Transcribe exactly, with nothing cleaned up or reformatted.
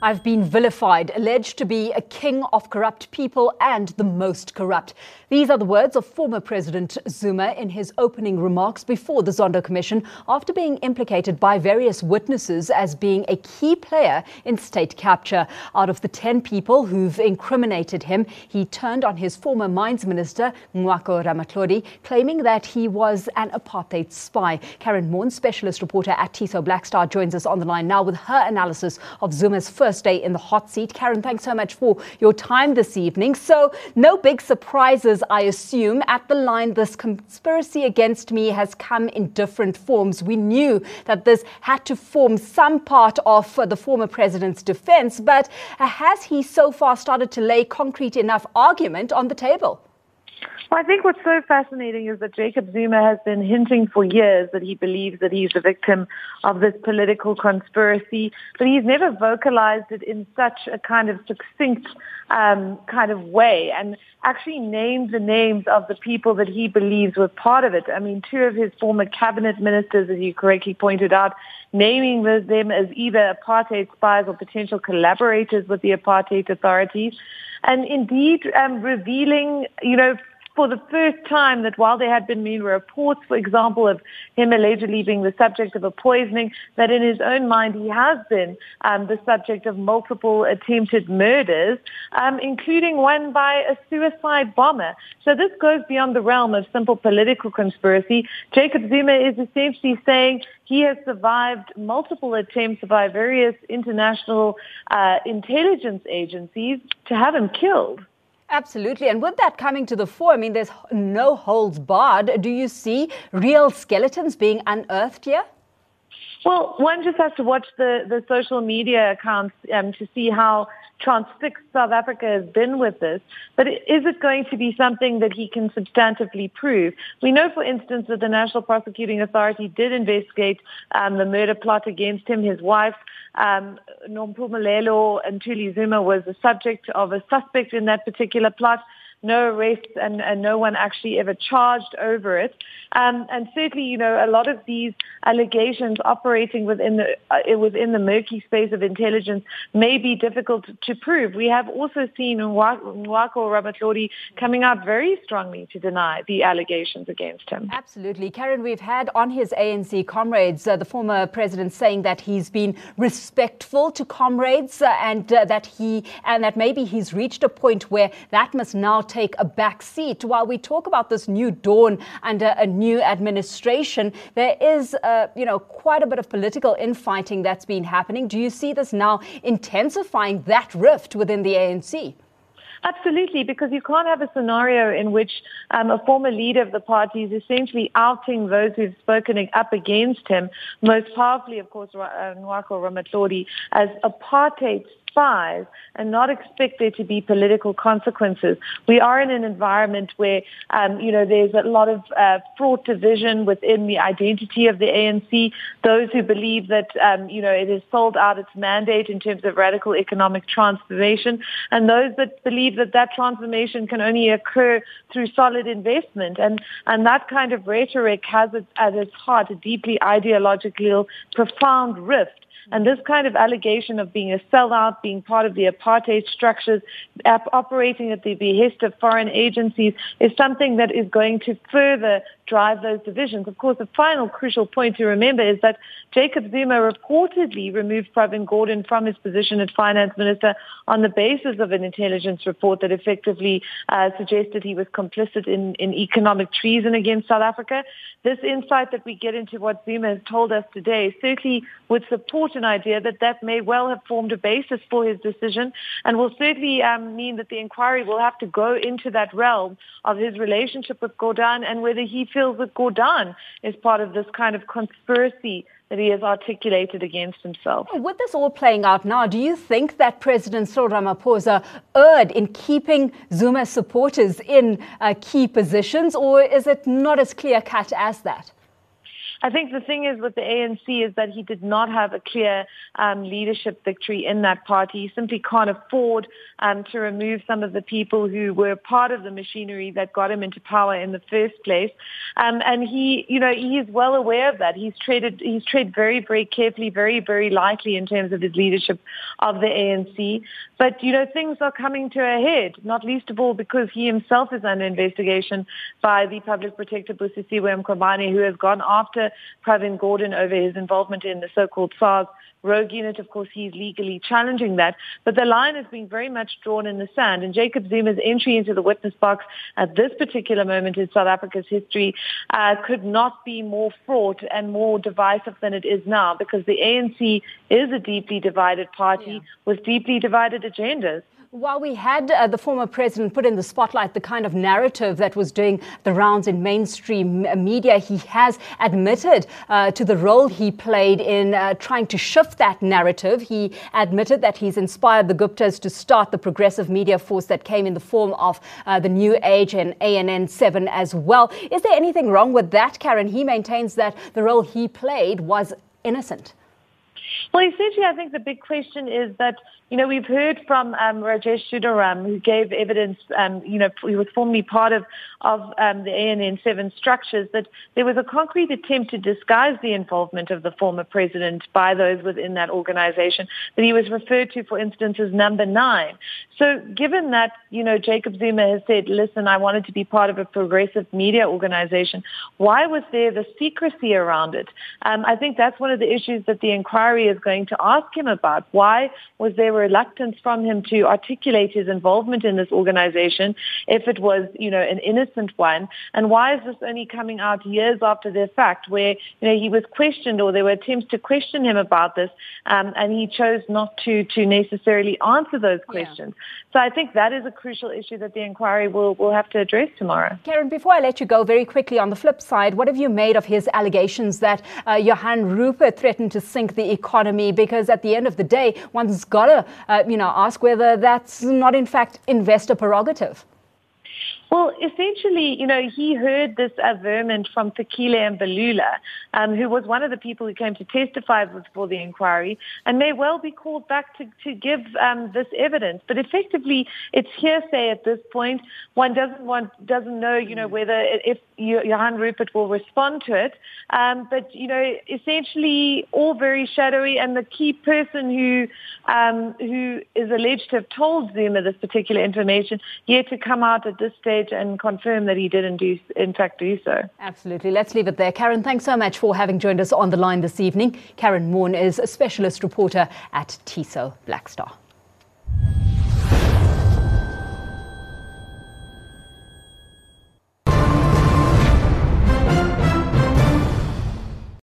I've been vilified, alleged to be a king of corrupt people and the most corrupt. These are the words of former President Zuma in his opening remarks before the Zondo Commission after being implicated by various witnesses as being a key player in state capture. Out of the ten people who've incriminated him, he turned on his former mines minister, Nwako Ramatlhodi, claiming that he was an apartheid spy. Karen Mourn, specialist reporter at Tiso Blackstar, joins us on the line now with her analysis of Zuma's first day in the hot seat. Karen, thanks so much for your time this evening. So, no big surprises, I assume. At the line, this conspiracy against me has come in different forms. We knew that this had to form some part of uh, the former president's defense, but uh, has he so far started to lay concrete enough argument on the table? Well, I think what's so fascinating is that Jacob Zuma has been hinting for years that he believes that he's a victim of this political conspiracy, but he's never vocalized it in such a kind of succinct um, kind of way and actually named the names of the people that he believes were part of it. I mean, two of his former cabinet ministers, as you correctly pointed out, naming them as either apartheid spies or potential collaborators with the apartheid authorities, and indeed um, revealing, you know, for the first time that while there had been many reports, for example, of him allegedly being the subject of a poisoning, that in his own mind he has been um, the subject of multiple attempted murders, um, including one by a suicide bomber. So this goes beyond the realm of simple political conspiracy. Jacob Zuma is essentially saying he has survived multiple attempts by various international uh, intelligence agencies to have him killed. Absolutely. And with that coming to the fore, I mean, there's no holds barred. Do you see real skeletons being unearthed here? Well, one just has to watch the, the social media accounts um, to see how transfixed South Africa has been with this. But is it going to be something that he can substantively prove? We know, for instance, that the National Prosecuting Authority did investigate um, the murder plot against him. His wife, um, Nompumelelo Ntuli Zuma, was the subject of a suspect in that particular plot. No arrests and, and no one actually ever charged over it. Um, and certainly, you know, a lot of these allegations operating within the uh, within the murky space of intelligence may be difficult to prove. We have also seen Nwako Ramatlhodi coming out very strongly to deny the allegations against him. Absolutely. Karen, we've had on his A N C comrades, uh, the former president saying that he's been respectful to comrades uh, and uh, that he and that maybe he's reached a point where that must now take a back seat. While we talk about this new dawn under a new administration, there is, uh, you know, quite a bit of political infighting that's been happening. Do you see this now intensifying that rift within the A N C? Absolutely, because you can't have a scenario in which um, a former leader of the party is essentially outing those who've spoken up against him, most powerfully, of course, uh, Nwako Ramatlhodi, as apartheid spies and not expect there to be political consequences. We are in an environment where, um, you know, there's a lot of uh, fraught division within the identity of the A N C. Those who believe that, um, you know, it has sold out its mandate in terms of radical economic transformation, and those that believe that that transformation can only occur through solid investment. And, and that kind of rhetoric has at, at its heart a deeply ideological, profound rift. And this kind of allegation of being a sellout, being part of the apartheid structures, ap- operating at the behest of foreign agencies is something that is going to further drive those divisions. Of course, the final crucial point to remember is that Jacob Zuma reportedly removed Pravin Gordhan from his position as finance minister on the basis of an intelligence report that effectively uh, suggested he was complicit in, in economic treason against South Africa. This insight that we get into what Zuma has told us today certainly would support an idea that that may well have formed a basis for his decision, and will certainly um, mean that the inquiry will have to go into that realm of his relationship with Gordhan and whether he feels that Gordhan is part of this kind of conspiracy that he has articulated against himself. With this all playing out now, do you think that President Cyril Ramaphosa erred in keeping Zuma's supporters in uh, key positions, or is it not as clear-cut as that? I think the thing is with the A N C is that he did not have a clear um, leadership victory in that party. He simply can't afford um, to remove some of the people who were part of the machinery that got him into power in the first place. Um, and he, you know, he is well aware of that. He's treated, he's treated very, very carefully, very, very lightly in terms of his leadership of the A N C. But, you know, things are coming to a head, not least of all because he himself is under investigation by the Public Protector Busisiwe Mkhwebane, who has gone after Pravin Gordhan over his involvement in the so-called SARS rogue unit. Of course, he's legally challenging that. But the line is being very much drawn in the sand. And Jacob Zuma's entry into the witness box at this particular moment in South Africa's history uh, could not be more fraught and more divisive than it is now, because the A N C is a deeply divided party yeah. with deeply divided agendas. While we had uh, the former president put in the spotlight the kind of narrative that was doing the rounds in mainstream media, he has admitted uh, to the role he played in uh, trying to shift that narrative. He admitted that he's inspired the Guptas to start the progressive media force that came in the form of uh, the New Age and A N N seven as well. Is there anything wrong with that, Karen? He maintains that the role he played was innocent. Well, essentially, I think the big question is that, you know, we've heard from um, Rajesh Shudaram, who gave evidence, um, you know, he was formerly part of, of um, the A N N seven structures, that there was a concrete attempt to disguise the involvement of the former president by those within that organization, that he was referred to, for instance, as number nine. So given that, you know, Jacob Zuma has said, listen, I wanted to be part of a progressive media organization, why was there the secrecy around it? Um, I think that's one of the issues that the inquiry is going to ask him about. Why was there reluctance from him to articulate his involvement in this organization if it was, you know, an innocent one? And why is this only coming out years after the fact, where, you know, he was questioned, or there were attempts to question him about this, um, and he chose not to to necessarily answer those questions? Yeah. So I think that is a crucial issue that the inquiry will, will have to address tomorrow. Karen, before I let you go, very quickly, on the flip side, what have you made of his allegations that uh, Johan Rupert threatened to sink the economy? Because at the end of the day, one's got to, uh, you know, ask whether that's not, in fact, investor prerogative. Well, essentially, you know, he heard this averment from Fikile Mbalula, um, who was one of the people who came to testify before the inquiry, and may well be called back to, to give um, this evidence. But effectively, it's hearsay at this point. One doesn't want, doesn't know, you know, whether if Johan Rupert will respond to it. Um, but, you know, essentially all very shadowy, and the key person who um, who is alleged to have told Zuma this particular information yet to come out at this stage and confirm that he didn't do, in fact do so. Absolutely. Let's leave it there. Karen, thanks so much for having joined us on the line this evening. Karen Moorn is a specialist reporter at T I S O Black Star.